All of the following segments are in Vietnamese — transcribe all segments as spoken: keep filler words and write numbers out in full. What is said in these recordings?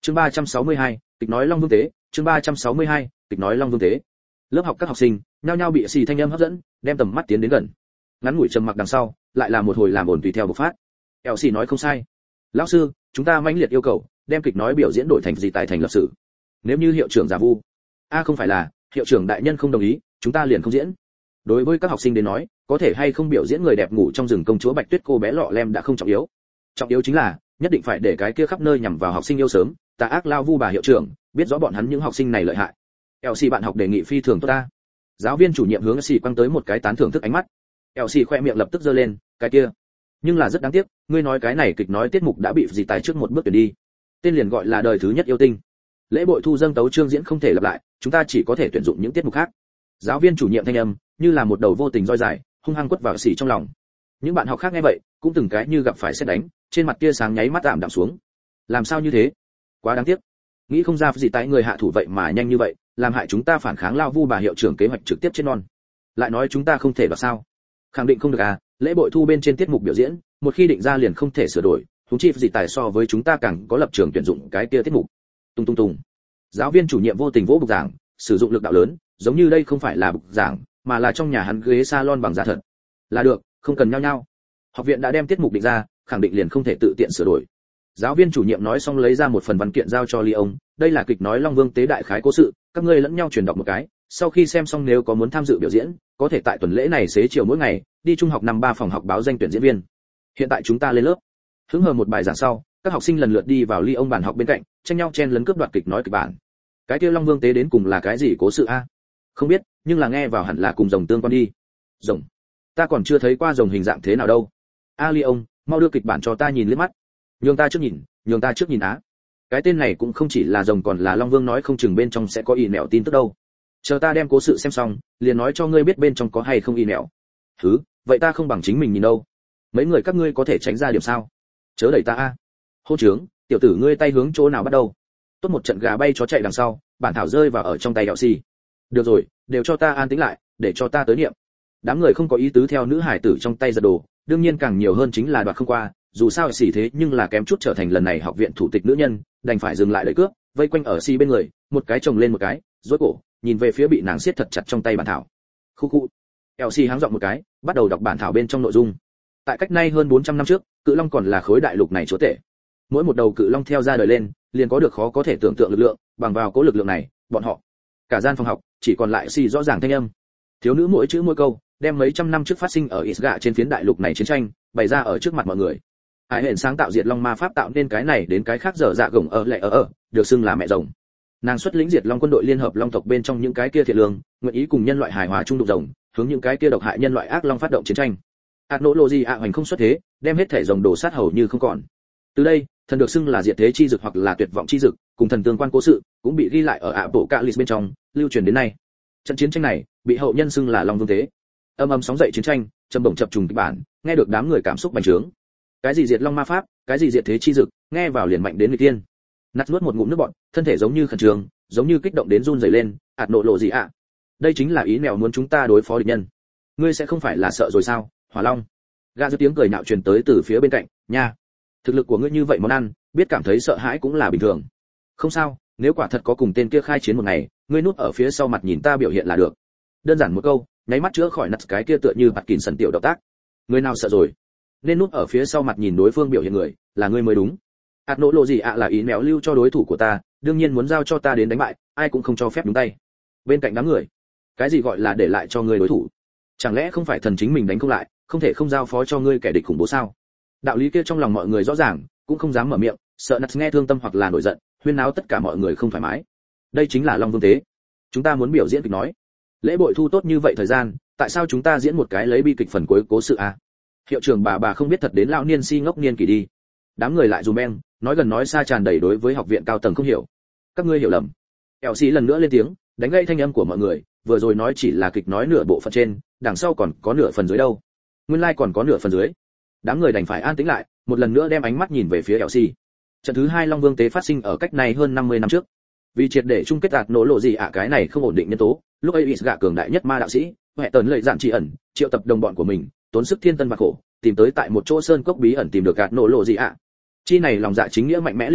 Chương ba trăm sáu mươi hai, kịch nói Long Vương Tế, chương ba trăm sáu mươi hai, kịch nói Long Vương Tế. Lớp học các học sinh, nhao nhao bị xì thanh âm hấp dẫn, đem tầm mắt tiến đến gần. Ngắn ngủi trầm mặc đằng sau, lại là một hồi làm ồn tùy theo bộc phát. Eo xì nói không sai. Lão sư, chúng ta mãnh liệt yêu cầu, đem kịch nói biểu diễn đổi thành gì tài thành lập sự. Nếu như hiệu trưởng giả vu. A không phải là, hiệu trưởng đại nhân không đồng ý, chúng ta liền không diễn. Đối với các học sinh đến nói, có thể hay không biểu diễn người đẹp ngủ trong rừng công chúa Bạch Tuyết cô bé lọ lem đã không trọng yếu. Trọng yếu chính là, nhất định phải để cái kia khắp nơi nhằm vào học sinh yêu sớm, tà ác lao vu bà hiệu trưởng, biết rõ bọn hắn những học sinh này lợi hại. Elsie bạn học đề nghị phi thường tốt ta. Giáo viên chủ nhiệm hướng Elsie quăng tới một cái tán thưởng thức ánh mắt. Elsie khoe miệng lập tức giơ lên, cái kia. Nhưng là rất đáng tiếc, ngươi nói cái này kịch nói tiết mục đã bị gì tài trước một bước tuyển đi. Tên liền gọi là đời thứ nhất yêu tinh. Lễ bội thu dâng tấu chương diễn không thể lặp lại, chúng ta chỉ có thể tuyển dụng những tiết mục khác. Giáo viên chủ nhiệm thanh âm, như là một đầu vô tình roi dài, hung hăng quất vào Elsie trong lòng. Những bạn học khác nghe vậy, cũng từng cái như gặp phải sét đánh, trên mặt kia sáng nháy mắt tạm đạm xuống. Làm sao như thế? Quá đáng tiếc. Nghĩ không ra gì tại người hạ thủ vậy mà nhanh như vậy, làm hại chúng ta phản kháng lao vu bà hiệu trưởng kế hoạch trực tiếp trên non. Lại nói chúng ta không thể đoạt sao? Khẳng định không được à, lễ bội thu bên trên tiết mục biểu diễn, một khi định ra liền không thể sửa đổi, huống chi gì tài so với chúng ta càng có lập trường tuyển dụng cái kia tiết mục. Tung tung tung. Giáo viên chủ nhiệm vô tình vỗ bục giảng, sử dụng lực đạo lớn, giống như đây không phải là bục giảng, mà là trong nhà hắn ghế salon bằng da thật. Là được, không cần nhao nhao. Học viện đã đem tiết mục định ra, khẳng định liền không thể tự tiện sửa đổi. Giáo viên chủ nhiệm nói xong lấy ra một phần văn kiện giao cho Ly ông, đây là kịch nói Long Vương Tế đại khái cố sự, các ngươi lẫn nhau truyền đọc một cái, sau khi xem xong nếu có muốn tham dự biểu diễn, có thể tại tuần lễ này xế chiều mỗi ngày, đi trung học năm ba phòng học báo danh tuyển diễn viên. Hiện tại chúng ta lên lớp. Hứng hờ một bài giảng sau, các học sinh lần lượt đi vào Ly ông bàn học bên cạnh, tranh nhau chen lấn cướp đoạt kịch nói kịch bản. Cái kia Long Vương Tế đến cùng là cái gì cố sự a? Không biết, nhưng là nghe vào hẳn là cùng rồng tương quan đi. Rồng? Ta còn chưa thấy qua rồng hình dạng thế nào đâu. A Ly ông, mau đưa kịch bản cho ta nhìn liếc mắt. Nhường ta trước nhìn, nhường ta trước nhìn á. Cái tên này cũng không chỉ là rồng còn là Long Vương, nói không chừng bên trong sẽ có y mẹo tin tức đâu. Chờ ta đem cố sự xem xong, liền nói cho ngươi biết bên trong có hay không y mẹo. Hứ, vậy ta không bằng chính mình nhìn đâu. Mấy người các ngươi có thể tránh ra điểm sao? Chớ đẩy ta a. Hô trướng, tiểu tử ngươi tay hướng chỗ nào bắt đầu? Tốt một trận gà bay chó chạy đằng sau, bản thảo rơi vào ở trong tay Đạo Xì. Được rồi, đều cho ta an tĩnh lại, để cho ta tới niệm. Đám người không có ý tứ theo nữ hải tử trong tay giật đồ, đương nhiên càng nhiều hơn chính là đoạt không qua, dù sao xỉ thế nhưng là kém chút trở thành lần này học viện thủ tịch nữ nhân, đành phải dừng lại đợi cướp, vây quanh ở xỉ bên người, một cái chồng lên một cái, rối cổ, nhìn về phía bị nàng siết thật chặt trong tay bản thảo. Khu khu. Elsie háng giọng một cái, bắt đầu đọc bản thảo bên trong nội dung. Tại cách nay hơn bốn trăm năm trước, cự long còn là khối đại lục này chúa tể. Mỗi một đầu cự long theo ra đời lên, liền có được khó có thể tưởng tượng lực lượng, bằng vào cố lực lượng này, bọn họ, cả gian phòng học chỉ còn lại xỉ rõ ràng thanh âm. Thiếu nữ mỗi chữ mỗi câu, đem mấy trăm năm trước phát sinh ở Isga trên phiến đại lục này chiến tranh, bày ra ở trước mặt mọi người. Hải hển sáng tạo diệt long ma pháp tạo nên cái này đến cái khác dở dạ gồng ở lệ ở ở, được xưng là mẹ rồng. Nàng xuất lĩnh diệt long quân đội liên hợp long tộc bên trong những cái kia thiện lương, nguyện ý cùng nhân loại hài hòa chung đục rồng, hướng những cái kia độc hại nhân loại ác long phát động chiến tranh. Ethnology ạ hoành không xuất thế, đem hết thể rồng đổ sát hầu như không còn. Từ đây, thần được xưng là diệt thế chi dực hoặc là tuyệt vọng chi dực, cùng thần tương quan cố sự, cũng bị ghi lại ở ạ bộ Calis bên trong, lưu truyền đến nay. Trận chiến tranh này, bị hậu nhân xưng là Long Vương Tế. Âm âm sóng dậy chiến tranh, trầm bổng chập trùng kịch bản, nghe được đám người cảm xúc bành trướng. Cái gì diệt long ma pháp, cái gì diệt thế chi dực, nghe vào liền mạnh đến người tiên. Nát nuốt một ngụm nước bọt, thân thể giống như khẩn trương, giống như kích động đến run rẩy lên, ạt nộ lộ gì ạ? Đây chính là ý mèo muốn chúng ta đối phó địch nhân. Ngươi sẽ không phải là sợ rồi sao, Hỏa Long? Gã giơ tiếng cười nhạo truyền tới từ phía bên cạnh, nha. Thực lực của ngươi như vậy món ăn, biết cảm thấy sợ hãi cũng là bình thường. Không sao, nếu quả thật có cùng tên kia khai chiến một ngày, ngươi núp ở phía sau mặt nhìn ta biểu hiện là được. Đơn giản một câu, nháy mắt chữa khỏi nặt cái kia tựa như bạt kìn sần tiểu động tác. Ngươi nào sợ rồi? Nên núp ở phía sau mặt nhìn đối phương biểu hiện người, là ngươi mới đúng. Át nỗ lộ gì ạ là ý mèo lưu cho đối thủ của ta, đương nhiên muốn giao cho ta đến đánh bại, ai cũng không cho phép đúng tay. Bên cạnh đám người, cái gì gọi là để lại cho ngươi đối thủ? Chẳng lẽ không phải thần chính mình đánh không lại, không thể không giao phó cho ngươi kẻ địch khủng bố sao? Đạo lý kia trong lòng mọi người rõ ràng, cũng không dám mở miệng, sợ nặt nghe thương tâm hoặc là nổi giận, huyên náo tất cả mọi người không thoải mái. Đây chính là Long Vương Tế. Chúng ta muốn biểu diễn kịch nói. Lễ bội thu tốt như vậy thời gian, tại sao chúng ta diễn một cái lấy bi kịch phần cuối cố sự à? Hiệu trưởng bà bà không biết thật đến lão niên si ngốc niên kỳ đi. Đám người lại dùm beng, nói gần nói xa tràn đầy đối với học viện cao tầng không hiểu. Các ngươi hiểu lầm. Elsie lần nữa lên tiếng, đánh gãy thanh âm của mọi người, vừa rồi nói chỉ là kịch nói nửa bộ phận trên, đằng sau còn có nửa phần dưới đâu. Nguyên lai like còn có nửa phần dưới. Đám người đành phải an tĩnh lại, một lần nữa đem ánh mắt nhìn về phía Elsie. Trận thứ hai Long Vương Tế phát sinh ở cách này hơn năm mươi năm trước. Vì triệt để chung kết đạt nổ lộ gì ạ cái này không ổn định nhân tố, lúc ấy Isga cường đại nhất ma đạo sĩ, hệ tần lợi dạn chỉ ẩn, triệu tập đồng bọn của mình, tốn sức thiên tân và khổ, tìm tới tại một chỗ sơn cốc bí ẩn tìm được gạt nổ lộ gì ạ. Chi này lòng dạ chính nghĩa mạnh mẽ liên quân,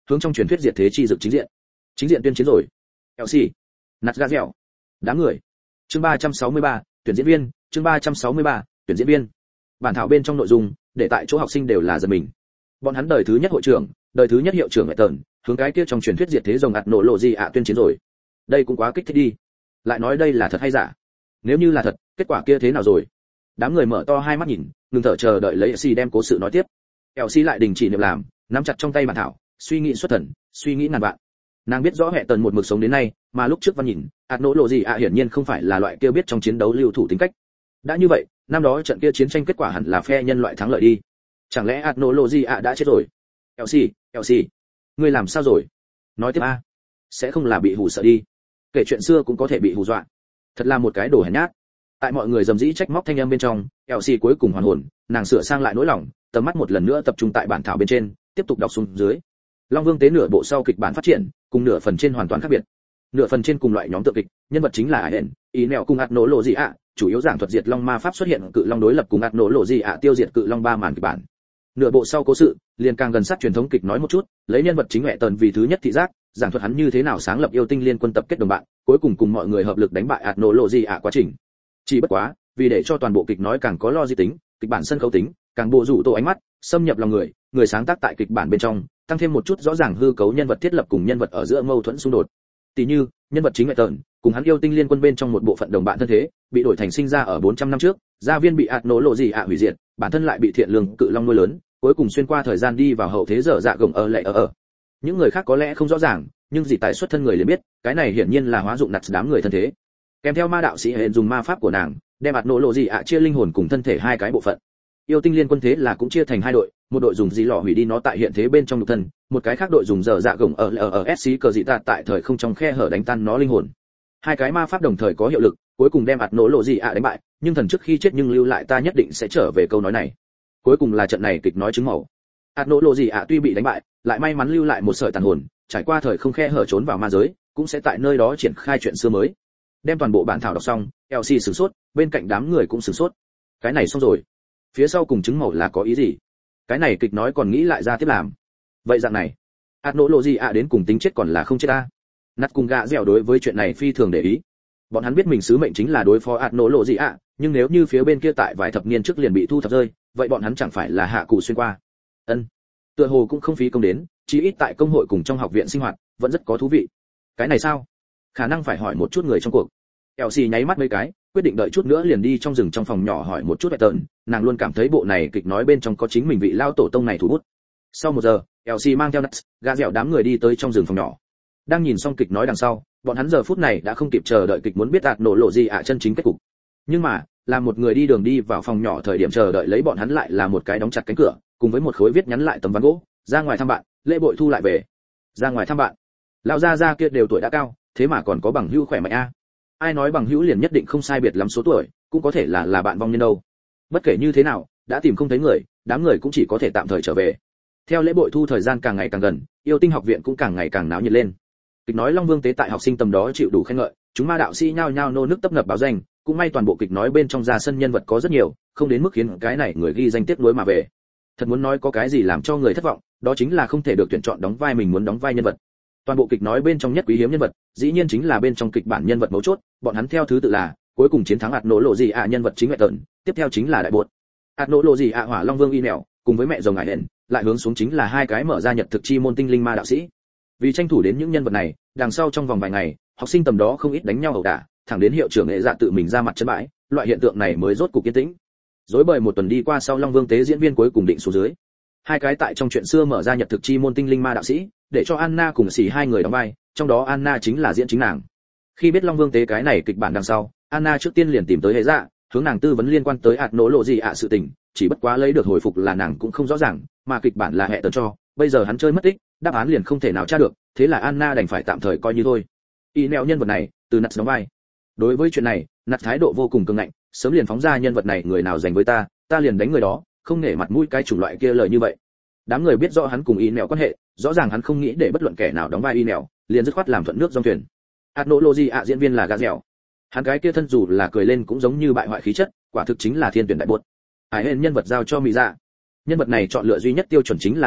hướng trong truyền thuyết diệt thế chi dực chính diện. Chính diện tuyên chiến rồi. Elsie, nạt gà dẻo. Đám người. Chương ba trăm sáu mươi ba, tuyển diễn viên, chương ba trăm sáu mươi ba, tuyển diễn viên. Bản thảo bên trong nội dung, để tại chỗ học sinh đều là giật mình. Bọn hắn đời thứ nhất hội trưởng, đời thứ nhất hiệu trưởng mẹ tần, hướng cái kia trong truyền thuyết diệt thế rồng ạt nổ lộ gì ạ tuyên chiến rồi. Đây cũng quá kích thích đi. Lại nói đây là thật hay giả? Nếu như là thật, kết quả kia thế nào rồi? Đám người mở to hai mắt nhìn, ngừng thở chờ đợi lấy Elsie đem cố sự nói tiếp. Elsie lại đình chỉ niệm làm, nắm chặt trong tay bản thảo, suy nghĩ xuất thần, suy nghĩ ngàn vạn. Nàng biết rõ hệ tần một mực sống đến nay, mà lúc trước văn nhìn, ạt nỗ lộ gì ạ hiển nhiên không phải là loại kia biết trong chiến đấu lưu thủ tính cách. Đã như vậy, năm đó trận kia chiến tranh kết quả hẳn là phe nhân loại thắng lợi đi. Chẳng lẽ ạt nỗ lộ gì ạ đã chết rồi? Elsie, Elsie, ngươi làm sao rồi? Nói tiếp a. Sẽ không là bị hù sợ đi. Kể chuyện xưa cũng có thể bị hù dọa. Thật là một cái đồ hèn nhát. Tại mọi người rầm rĩ trách móc thanh âm bên trong, Elsie cuối cùng hoàn hồn, nàng sửa sang lại nỗi lòng, tầm mắt một lần nữa tập trung tại bản thảo bên trên, tiếp tục đọc xuống dưới. Long Vương tế nửa bộ sau kịch bản phát triển, cùng nửa phần trên hoàn toàn khác biệt. Nửa phần trên cùng loại nhóm tự kịch, nhân vật chính là Aiden, ý nẻo cùng ạt nổ lộ gì ạ, chủ yếu giảng thuật diệt long ma pháp xuất hiện cự long đối lập cùng ạt nổ lộ gì ạ tiêu diệt cự long ba màn kịch bản. Nửa bộ sau cố sự, liền càng gần sát truyền thống kịch nói một chút, lấy nhân vật chính mẹ tần vì thứ nhất thị giác, giảng thuật hắn như thế nào sáng lập yêu tinh liên quân tập kết đồng bạn, cuối cùng cùng mọi người hợp lực đánh bại ạt nổ lộ gì ạ quá trình. Chỉ bất quá, vì để cho toàn bộ kịch nói càng có logic tính, kịch bản sân khấu tính, càng bộ rủ tổ ánh mắt, xâm nhập lòng người, người sáng tác tại kịch bản bên trong, tăng thêm một chút rõ ràng hư cấu nhân vật thiết lập cùng nhân vật ở giữa mâu thuẫn xung đột. Tỷ như, nhân vật chính mẹ tần, cùng hắn yêu tinh liên quân bên trong một bộ phận đồng bạn thân thế, bị đổi thành sinh ra ở bốn trăm năm trước, gia viên bị ạt nổ lộ gì ạ hủy diệt, bản thân lại bị thiện lương cự long nuôi lớn, cuối cùng xuyên qua thời gian đi vào hậu thế dở dạ gồng ở lệ ở ở. Những người khác có lẽ không rõ ràng, nhưng dị tài xuất thân người liền biết, cái này hiển nhiên là hóa dụng nặt đám người thân thế. Kèm theo ma đạo sĩ hệ dùng ma pháp của nàng, đem ạt nổ lộ gì ạ chia linh hồn cùng thân thể hai cái bộ phận. Yêu tinh liên quân thế là cũng chia thành hai đội, một đội dùng dì lọ hủy đi nó tại hiện thế bên trong nhục thân, một cái khác đội dùng dở dạ gồng ở ở ở sc cờ dị tạ tại thời không trong khe hở đánh tan nó linh hồn. Hai cái ma pháp đồng thời có hiệu lực, cuối cùng đem ạt nổ lộ gì ạ đánh bại, nhưng thần trước khi chết nhưng lưu lại ta nhất định sẽ trở về câu nói này. Cuối cùng là trận này kịch nói chứng màu. ạt nổ lộ gì ạ tuy bị đánh bại, lại may mắn lưu lại một sợi tàn hồn, trải qua thời không khe hở trốn vào ma giới, cũng sẽ tại nơi đó triển khai chuyện xưa mới. Đem toàn bộ bản thảo đọc xong, Elsie sửng sốt, bên cạnh đám người cũng sửng sốt. Cái này xong rồi. Phía sau cùng chứng màu là có ý gì? Cái này kịch nói còn nghĩ lại ra tiếp làm. Vậy dạng này, ạt nỗ lộ gì ạ đến cùng tính chết còn là không chết ta? Nát cùng gạ dẻo đối với chuyện này phi thường để ý. Bọn hắn biết mình sứ mệnh chính là đối phó ạt nỗ lộ gì ạ, nhưng nếu như phía bên kia tại vài thập niên trước liền bị thu thập rơi, vậy bọn hắn chẳng phải là hạ cụ xuyên qua? Ân, tựa hồ cũng không phí công đến, chí ít tại công hội cùng trong học viện sinh hoạt vẫn rất có thú vị. Cái này sao? Khả năng phải hỏi một chút người trong cuộc. Elsie nháy mắt mấy cái, quyết định đợi chút nữa liền đi trong rừng trong phòng nhỏ hỏi một chút Ethan, nàng luôn cảm thấy bộ này kịch nói bên trong có chính mình vị lao tổ tông này thủ bút. Sau một giờ, Elsie mang theo Nuts, gã dẻo đám người đi tới trong rừng phòng nhỏ. Đang nhìn xong kịch nói đằng sau, bọn hắn giờ phút này đã không kịp chờ đợi kịch muốn biết ạt nổ lộ gì ạ chân chính kết cục. Nhưng mà, làm một người đi đường đi vào phòng nhỏ thời điểm chờ đợi lấy bọn hắn lại là một cái đóng chặt cánh cửa, cùng với một khối viết nhắn lại tấm ván gỗ, ra ngoài thăm bạn, lễ bội thu lại về. Ra ngoài thăm bạn. Lão gia gia kia đều tuổi đã cao, thế mà còn có bằng hữu khỏe mạnh a. Ai nói bằng hữu liền nhất định không sai biệt lắm số tuổi, cũng có thể là là bạn vong nhân đâu. Bất kể như thế nào, đã tìm không thấy người, đám người cũng chỉ có thể tạm thời trở về. Theo lễ bội thu thời gian càng ngày càng gần, yêu tinh học viện cũng càng ngày càng náo nhiệt lên. Kịch nói Long Vương tế tại học sinh tầm đó chịu đủ khen ngợi, chúng ma đạo sĩ nhao nhao nô nước tấp nập báo danh, cũng may toàn bộ kịch nói bên trong ra sân nhân vật có rất nhiều, không đến mức khiến cái này người ghi danh tiếc nuối mà về. Thật muốn nói có cái gì làm cho người thất vọng, đó chính là không thể được tuyển chọn đóng vai mình muốn đóng vai nhân vật. Toàn bộ kịch nói bên trong nhất quý hiếm nhân vật, dĩ nhiên chính là bên trong kịch bản nhân vật mấu chốt, bọn hắn theo thứ tự là, cuối cùng chiến thắng ạt nổ lộ gì ạ nhân vật chính mẹ tần, tiếp theo chính là đại bột. ạt nổ lộ gì ạ hỏa long vương y nẻo, cùng với mẹ rồng ngải hẹn, lại hướng xuống chính là hai cái mở ra nhật thực chi môn tinh linh ma đạo sĩ. Vì tranh thủ đến những nhân vật này, đằng sau trong vòng vài ngày, học sinh tầm đó không ít đánh nhau ẩu đả, thẳng đến hiệu trưởng nghệ dạ tự mình ra mặt chân bãi, loại hiện tượng này mới rốt cục yên tĩnh. Rối bời một tuần đi qua sau Long Vương tế diễn viên cuối cùng định xuống dưới. Hai cái tại trong chuyện xưa mở ra nhật thực chi môn tinh linh ma đạo sĩ, để cho Anna cùng xỉ hai người đóng vai, trong đó Anna chính là diễn chính nàng. Khi biết Long Vương tế cái này kịch bản đằng sau, Anna trước tiên liền tìm tới hệ dạ, hướng nàng tư vấn liên quan tới ạt nổ lộ gì ạ sự tình, chỉ bất quá lấy được hồi phục là nàng cũng không rõ ràng, mà kịch bản là hệ tần cho, bây giờ hắn chơi mất tích, đáp án liền không thể nào tra được, thế là Anna đành phải tạm thời coi như thôi. Y neo nhân vật này, từ Nats đóng vai. Đối với chuyện này, Nats thái độ vô cùng cứng ngạnh, sớm liền phóng ra nhân vật này người nào giành với ta, ta liền đánh người đó, không nể mặt mũi cái chủng loại kia lời như vậy. Đám người biết rõ hắn cùng Y neo quan hệ, rõ ràng hắn không nghĩ để bất luận kẻ nào đóng vai Y neo, liền dứt khoát làm thuận nước dòng thuyền. Adnology ạ diễn viên là gã dẻo. Hắn cái kia thân dù là cười lên cũng giống như bại hoại khí chất, quả thực chính là thiên tuyển đại bột. Ai hên nhân vật giao cho Mỹ Dạ. Nhân vật này chọn lựa duy nhất tiêu chuẩn chính là xinh đẹp,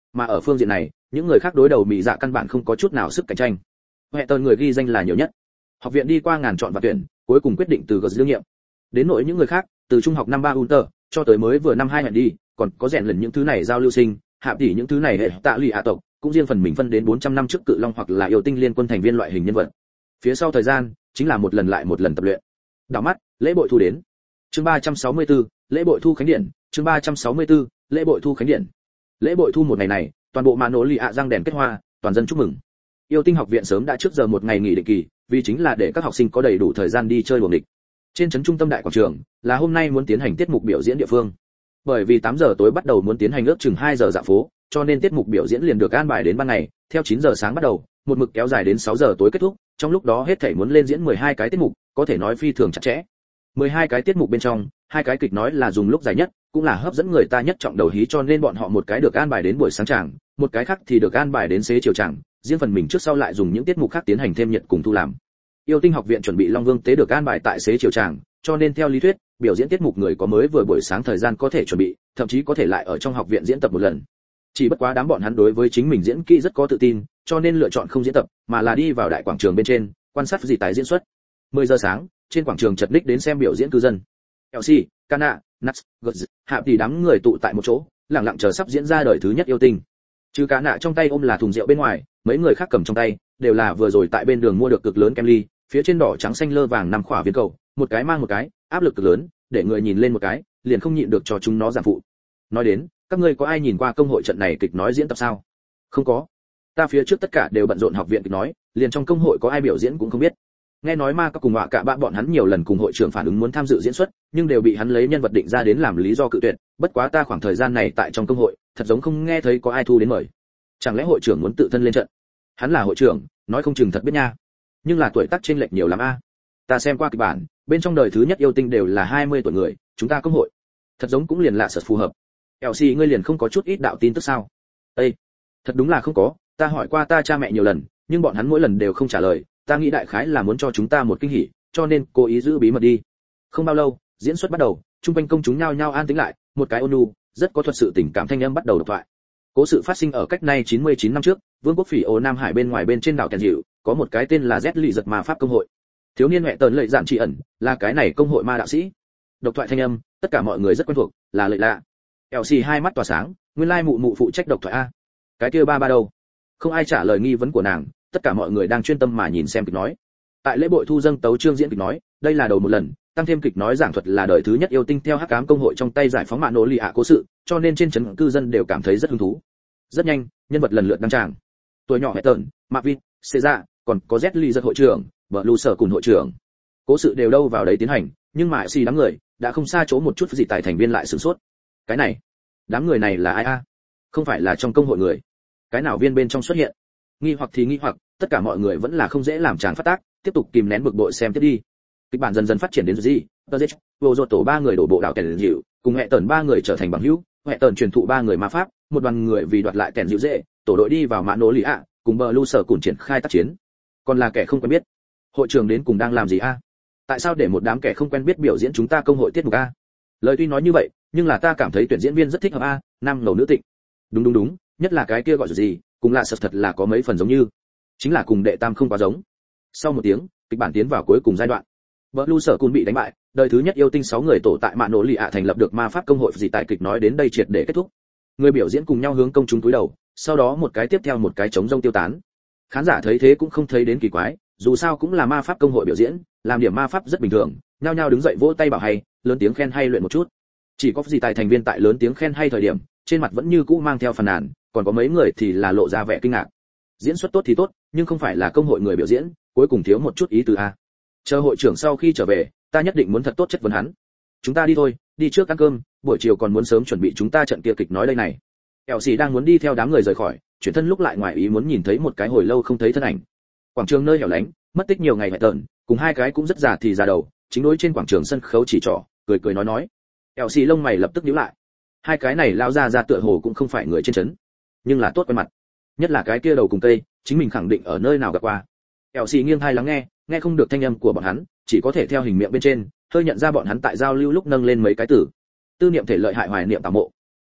mà ở phương diện này những người khác đối đầu mỹ dạ căn bản không có chút nào sức cạnh tranh. Hệ tần người ghi danh là nhiều nhất, học viện đi qua ngàn chọn và tuyển, cuối cùng quyết định từ gờ đương nhiệm. Đến nỗi những người khác, từ trung học năm ba Unter cho tới mới vừa năm hai hẹn đi, còn có rèn lần những thứ này giao lưu sinh, hạ tỷ những thứ này hệ tạ lụy ạ tộc, cũng riêng phần mình phân đến bốn trăm năm trước cự long hoặc là yêu tinh liên quân thành viên loại hình nhân vật. Phía sau thời gian chính là một lần lại một lần tập luyện. Đảo mắt, lễ bội thu đến. Chương ba trăm sáu mươi tư, lễ bội thu khánh điện, chương ba trăm sáu mươi tư, lễ bội thu khánh điện. Lễ bội thu một ngày này, toàn bộ mạn nổ lì ạ răng đèn kết hoa, toàn dân chúc mừng. Yêu tinh học viện sớm đã trước giờ một ngày nghỉ định kỳ, vì chính là để các học sinh có đầy đủ thời gian đi chơi đùa nghịch. Trên trấn trung tâm đại quảng trường, là hôm nay muốn tiến hành tiết mục biểu diễn địa phương. Bởi vì tám giờ tối bắt đầu muốn tiến hành ước chừng hai giờ dạo phố, cho nên tiết mục biểu diễn liền được an bài đến ban ngày, theo chín giờ sáng bắt đầu, một mực kéo dài đến sáu giờ tối kết thúc, trong lúc đó hết thảy muốn lên diễn mười hai cái tiết mục, có thể nói phi thường chặt chẽ. mười hai cái tiết mục bên trong, hai cái kịch nói là dùng lúc dài nhất, cũng là hấp dẫn người ta nhất trọng đầu hí, cho nên bọn họ một cái được an bài đến buổi sáng tràng, một cái khác thì được an bài đến xế chiều tràng, riêng phần mình trước sau lại dùng những tiết mục khác tiến hành thêm nhật cùng thu làm. Yêu tinh học viện chuẩn bị Long Vương tế được an bài tại xế chiều tràng, cho nên theo lý thuyết, biểu diễn tiết mục người có mới vừa buổi sáng thời gian có thể chuẩn bị, thậm chí có thể lại ở trong học viện diễn tập một lần. Chỉ bất quá đám bọn hắn đối với chính mình diễn kỹ rất có tự tin, cho nên lựa chọn không diễn tập, mà là đi vào đại quảng trường bên trên, quan sát gì tài diễn xuất. mười giờ sáng, trên quảng trường chật ních đến xem biểu diễn cư dân. Elsie, Kana, Nats, Guts, hạ tỷ đám người tụ tại một chỗ, lặng lặng chờ sắp diễn ra đời thứ nhất yêu tinh. Trừ Kana trong tay ôm là thùng rượu bên ngoài, mấy người khác cầm trong tay đều là vừa rồi tại bên đường mua được cực lớn kem ly, phía trên đỏ trắng xanh lơ vàng năm khỏa viên cầu, một cái mang một cái, áp lực cực lớn, để người nhìn lên một cái, liền không nhịn được cho chúng nó giảm phụ. Nói đến, các ngươi có ai nhìn qua công hội trận này kịch nói diễn tập sao? Không có. Ta phía trước tất cả đều bận rộn học viện kịch nói, liền trong công hội có ai biểu diễn cũng không biết. Nghe nói ma các cùng họa cả bạn bọn hắn nhiều lần cùng hội trưởng phản ứng muốn tham dự diễn xuất, nhưng đều bị hắn lấy nhân vật định ra đến làm lý do cự tuyệt, bất quá ta khoảng thời gian này tại trong công hội, thật giống không nghe thấy có ai thu đến mời. Chẳng lẽ hội trưởng muốn tự thân lên trận? Hắn là hội trưởng, nói không chừng thật biết nha. Nhưng là tuổi tác chênh lệch nhiều lắm a. Ta xem qua kịch bản, bên trong đời thứ nhất yêu tinh đều là hai mươi tuổi người, chúng ta công hội thật giống cũng liền lạ sợ phù hợp. Elsie ngươi liền không có chút ít đạo tin tức sao? Ê, thật đúng là không có, ta hỏi qua ta cha mẹ nhiều lần, nhưng bọn hắn mỗi lần đều không trả lời, ta nghĩ đại khái là muốn cho chúng ta một kinh hỉ, cho nên cố ý giữ bí mật đi. Không bao lâu, diễn xuất bắt đầu, trung quanh công chúng nhao nhao an tĩnh lại, một cái ôn nhu, rất có thuật sự tình cảm thanh âm bắt đầu độc thoại. Cố sự phát sinh ở cách nay chín mươi chín năm trước, vương quốc phỉ ồ Nam Hải bên ngoài bên trên đảo Kèn Dịu, có một cái tên là Z lì giật ma pháp công hội. Thiếu niên mẹ tần lợi dạn trị ẩn, là cái này công hội ma đạo sĩ. Độc thoại thanh âm, tất cả mọi người rất quen thuộc, là lợi lạ. Elsie hai mắt tỏa sáng, nguyên lai mụ mụ phụ trách độc thoại a. Cái kia ba ba đâu? Không ai trả lời nghi vấn của nàng, tất cả mọi người đang chuyên tâm mà nhìn xem kịch nói. Tại lễ bội thu dâng tấu chương diễn kịch nói, đây là đầu một lần, tăng thêm kịch nói giảng thuật là đời thứ nhất yêu tinh theo hắc ám công hội trong tay giải phóng mạn nổ lì ạ cố sự, cho nên trên trấn cư dân đều cảm thấy rất hứng thú. Rất nhanh, nhân vật lần lượt đăng tràng. Tuổi nhỏ hệ tợn, Marvin, Caesar, còn có Z Lee giật hội trưởng, vợ Lu sở cùng hội trưởng. Cố sự đều đâu vào đấy tiến hành, nhưng mà xì đám người đã không xa chỗ một chút gì tại thành viên lại sửng sốt. Cái này, đám người này là ai a? Không phải là trong công hội người? Cái nào viên bên trong xuất hiện? Nghi hoặc thì nghi hoặc, tất cả mọi người vẫn là không dễ làm tràn phát tác, tiếp tục kìm nén bực bội xem tiếp đi. Kịch bản dần dần phát triển đến gì? Tơ Dech, vô rột tổ ba người đổ bộ đảo kèn dịu, cùng hệ tần ba người trở thành bằng hữu, hệ tần truyền thụ ba người ma pháp, một đoàn người vì đoạt lại kèn dịu dễ, tổ đội đi vào mạn nổ lì ạ, cùng bờ Lu sở cùng triển khai tác chiến. Còn là kẻ không quen biết. Hội trưởng đến cùng đang làm gì a? Tại sao để một đám kẻ không quen biết biểu diễn chúng ta công hội tiết mục a? Lời tuy nói như vậy, nhưng là ta cảm thấy tuyển diễn viên rất thích hợp a, nam ngầu nữ tịnh. Đúng đúng đúng, nhất là cái kia gọi gì, cùng lạ sật thật là có mấy phần giống như, chính là cùng đệ tam không quá giống. Sau một tiếng, kịch bản tiến vào cuối cùng giai đoạn. Bờ Lu sở cùng bị đánh bại, đời thứ nhất yêu tinh sáu người tổ tại mạn nổ lì ạ thành lập được ma pháp công hội gì tại kịch nói đến đây triệt để kết thúc. Người biểu diễn cùng nhau hướng công chúng cúi đầu, sau đó một cái tiếp theo một cái trống rông tiêu tán. Khán giả thấy thế cũng không thấy đến kỳ quái, dù sao cũng là ma pháp công hội biểu diễn, làm điểm ma pháp rất bình thường, nhao nhao đứng dậy vỗ tay bảo hay, lớn tiếng khen hay luyện một chút. Chỉ có gì tài thành viên tại lớn tiếng khen hay thời điểm, trên mặt vẫn như cũ mang theo phàn nàn, còn có mấy người thì là lộ ra vẻ kinh ngạc. Diễn xuất tốt thì tốt, nhưng không phải là công hội người biểu diễn, cuối cùng thiếu một chút ý tứ a. Chờ hội trưởng sau khi trở về, ta nhất định muốn thật tốt chất vấn hắn. Chúng ta đi thôi, đi trước ăn cơm, buổi chiều còn muốn sớm chuẩn bị chúng ta trận kia kịch nói đây này. Elsie đang muốn đi theo đám người rời khỏi, chuyển thân lúc lại ngoài ý muốn nhìn thấy một cái hồi lâu không thấy thân ảnh. Quảng trường nơi hẻo lánh, mất tích nhiều ngày hệ tợn, cùng hai cái cũng rất già thì già đầu, chính đối trên quảng trường sân khấu chỉ trỏ, cười cười nói nói. Elsie lông mày lập tức nhíu lại. Hai cái này lao ra ra tựa hồ cũng không phải người trên trấn, nhưng là tốt quen mặt. Nhất là cái kia đầu cùng tây, chính mình khẳng định ở nơi nào gặp qua. Elsie nghiêng tai lắng nghe, nghe không được thanh âm của bọn hắn, chỉ có thể theo hình miệng bên trên, hơi nhận ra bọn hắn tại giao lưu lúc nâng lên mấy cái từ. Tư niệm thể lợi hại hoài niệm tảo mộ.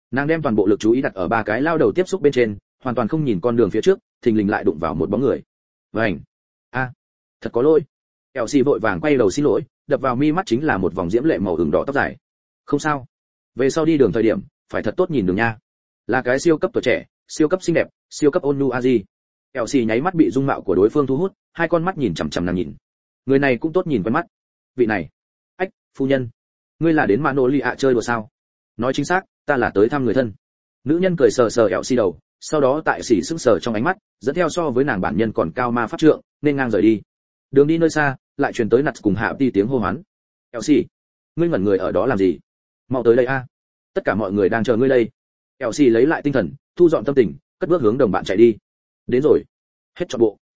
Nàng đem toàn bộ lực chú ý đặt ở ba cái lao đầu tiếp xúc bên trên, hoàn toàn không nhìn con đường phía trước, thình lình lại đụng vào một bóng người. Vành. A, thật có lỗi. Elsie vội vàng quay đầu xin lỗi, đập vào mi mắt chính là một vòng diễm lệ màu ửng đỏ tóc dài. Không sao. Về sau đi đường thời điểm, phải thật tốt nhìn đường nha. Là cái siêu cấp tuổi trẻ, siêu cấp xinh đẹp, siêu cấp ôn nhu Aji. Elsie nháy mắt bị dung mạo của đối phương thu hút, hai con mắt nhìn chằm chằm nàng nhìn. Người này cũng tốt nhìn quen mắt. Vị này. Ách, phu nhân. Ngươi là đến Manolia chơi đùa sao? Nói chính xác, ta là tới thăm người thân. Nữ nhân cười sờ sờ Elsie đầu, sau đó tại sỉ sững sờ trong ánh mắt, dẫn theo so với nàng bản nhân còn cao ma pháp trượng, nên ngang rời đi. Đường đi nơi xa, lại truyền tới nặt cùng hạ đi tiếng hô hoán. Elsie, ngươi ngẩn người ở đó làm gì? Mau tới đây a! Tất cả mọi người đang chờ ngươi đây. Elsie lấy lại tinh thần, thu dọn tâm tình, cất bước hướng đồng bạn chạy đi. Đến rồi. Hết trọn bộ.